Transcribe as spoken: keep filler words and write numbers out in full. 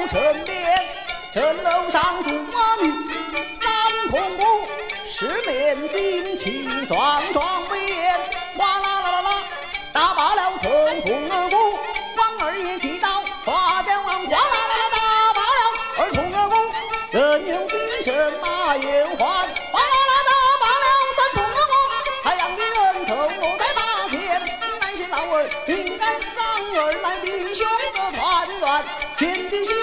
城边，城楼上住我女三童母，十面金旗桩桩威，哗啦啦啦啦，打罢了腾童儿鼓，王二爷提到花雕王，哗啦啦啦打罢了儿童儿鼓，人有精神马有还，哗啦啦打罢了三童儿鼓，太阳的人头我在八仙，南县老儿平安丧儿来弟兄的团圆，前的